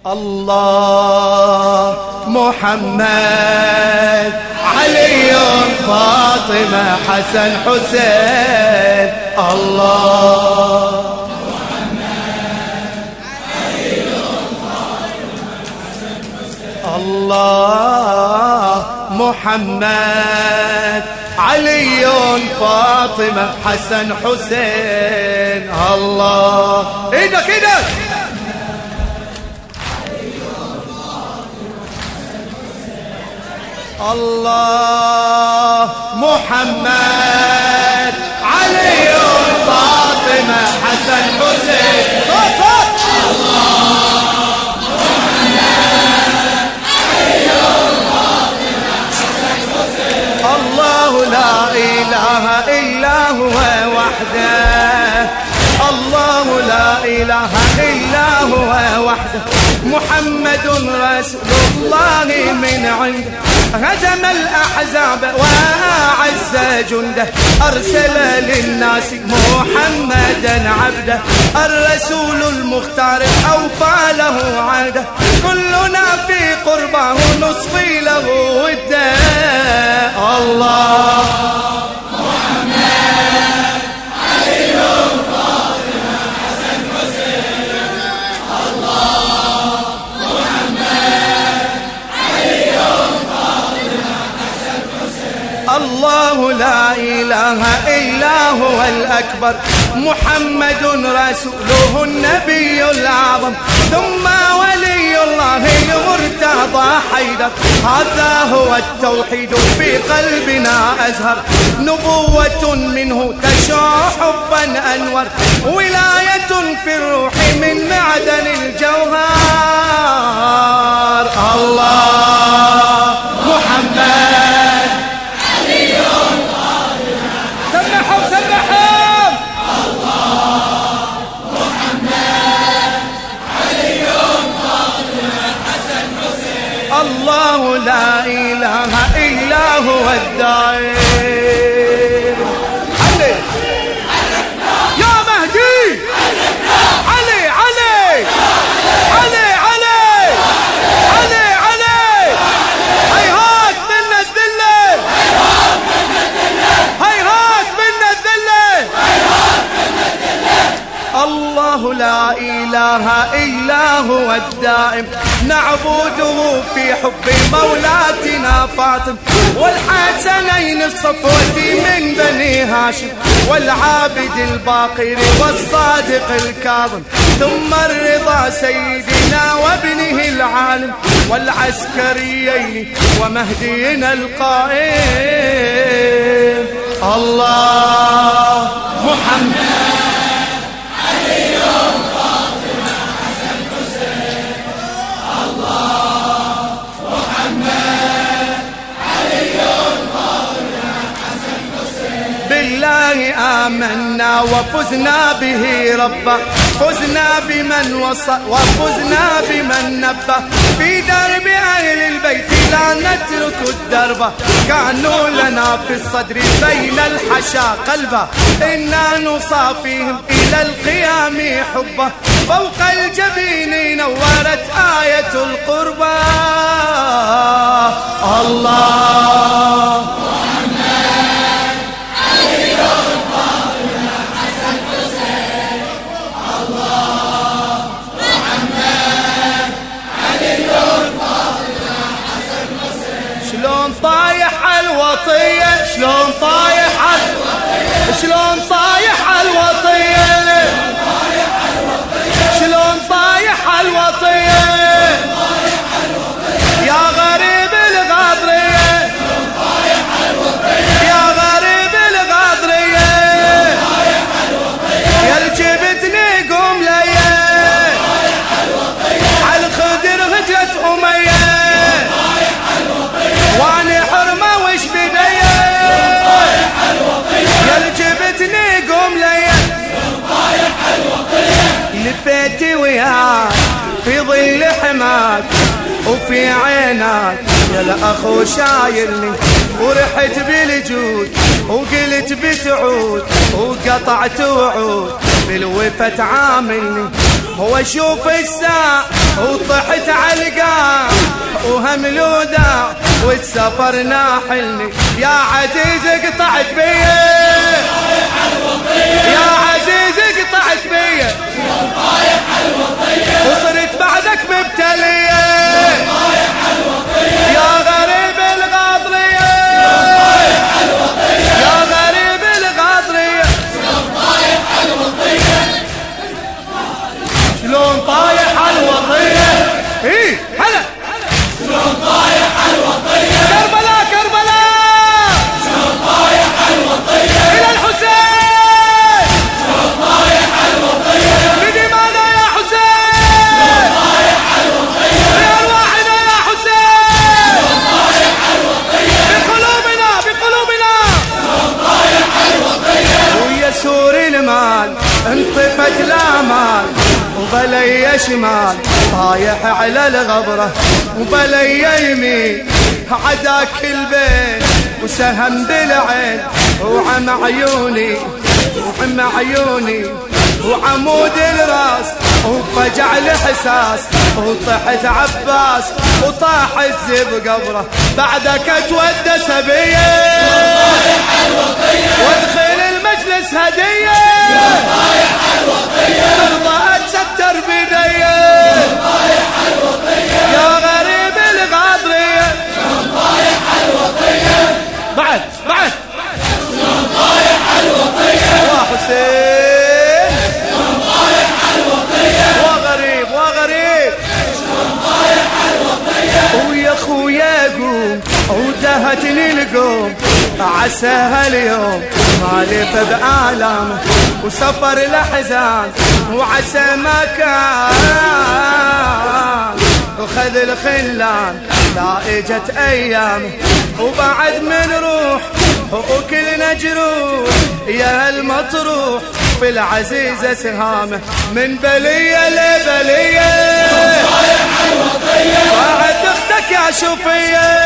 الله محمد علي فاطمة حسن حسين. الله محمد علي فاطمة حسن حسين. الله محمد علي فاطمة حسن حسين. الله ايدك ايدك. الله محمد علي فاطمة حسن حسين. صوت صوت. الله لا إله إلا هو وحده. الله لا إله إلا هو وحده. محمد رسول الله من عنده. هزم الأحزاب وأعز جنده. أرسل للناس محمدا عبده. الرسول المختار أوفى له عهده. كلنا في قربه نصفي له وده. الله محمد علي فاطمة حسن حسين. الله محمد علي فاطمة حسن حسين. الله لا إله إلا هو الأكبر. محمد رسوله النبي الأعظم. ثم ولي الله المرتضى حيدر. هذا هو التوحيد في قلبنا أزهر. نبوة منه تشع حبا أنور. ولاية في الروح من معدن الجوهر. الله محمد علي فاطمة. سبحهم سبحهم. الله محمد علي فاطمة حسن حسين. الله لا إله إلا هو الداعي. علي يا مهدي. علي علي علي علي علي علي. هيهات منا الذلة. هيهات منا الذلة. الله لا إله إلا هو الدائم. نعبده في حب مولاتنا فاطم. والحسنين الصفوة من بني هاشم. والعابد الباقر والصادق الكاظم. ثم الرضا سيدنا وابنه العالم. والعسكريين ومهدينا القائم. الله محمد علي فاطمة حسن حسين. الله محمد علي فاطمة حسن حسين. بالله آمنا وفزنا به ربا. فزنا بمن وصى وفزنا بمن نبه. في درب أهل البيت لا نترك الدرب. كانوا لنا في الصدر بين الحشا قلبا. إنا نصافيهم إلى القيام حبه. فوق الجبين نورت آية القربى. الله محمد علي فاطمة حسن حسين. الله محمد علي فاطمة حسن حسين. شلون طايح الوطية. شلون طايح شلون طايح الوطية. شلون طايح الوطية. يا غريب الغاضرية. يا غريب الغاضرية. يا الجبتني قوم ليا. عالخدر هجت أمية. واني حرمة وش بدية. يا الجبتني قوم ليا. لفيتي وياك في ظل حماك وفي عينك يا الأخو شايلني. ورحت بالجود وقلت بتعود. وقطعت وعود بالوفا تعاملني. هو شوف الساعة وطحت وهمل وداع والسفر ناحلني يا عزيز قطعت بيا يا عزيز قطعت بيا وصرت بعدك مبتلية يا غريب الغاضرية يا غريب الغاضرية شلون طايح الوطية ايه هلا شلون طايح الوطية كربلاء كربلاء شلون طايح الوطية إلى الحسين شلون طايح الوطية لدمانا يا حسين شلون طايح الوطية لأرواحنا يا حسين شلون طايح الوطية بقلوبنا بقلوبنا شلون طايح الوطية ويا سور المال انطفت الامال وبلي شمال طايح على الغبرة وبلي يمين عداك البين وسهم بالعين وعم عيوني وعم عيوني وعمود الراس وفجع الحساس وطحت عباس وطاح الزب قبره بعدك اتودى سبيه وادخل المجلس هديه ترضى اتستر بيديه يا غريب الغاضريه بعد وحسين وغريب ويا خويا قوم ودهتني القوم عساها اليوم مالف بآلامه وسفر الأحزان وعسى ما كان وخذ الخلان لا اجت ايامه وبعد من روح وكلنا جروح يا المطروح في العزيزة سهامه من بلية لبلية بعد اختك يا شوفية